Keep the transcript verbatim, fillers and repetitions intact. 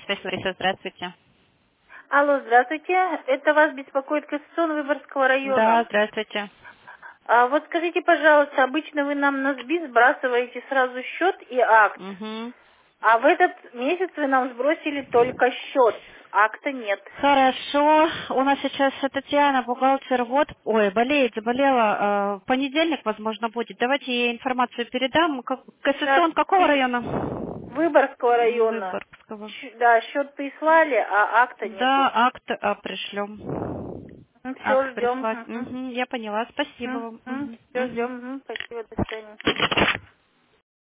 связь, Лариса, здравствуйте. Алло, здравствуйте. Это вас беспокоит Конституционный Выборгского Да, района. здравствуйте. А вот скажите, пожалуйста, обычно вы нам на СБИ сбрасываете сразу счет и акт, Угу. а в этот месяц вы нам сбросили только счет, акта нет. Хорошо. У нас сейчас Татьяна, бухгалтер, вот, ой, болеет, заболела. э, В понедельник, возможно, будет. Давайте ей информацию передам. Как- Сейчас Конституцион какого района? Выборгского района. Выборгского. Щ- Да, счет прислали, а акта нету. Да, акт а, пришлем. Ну, все, Акт ждем. прислать. Мгм, я поняла. Спасибо вам. Мгм, Все, мгм. ждем. Мгм, Спасибо, до свидания.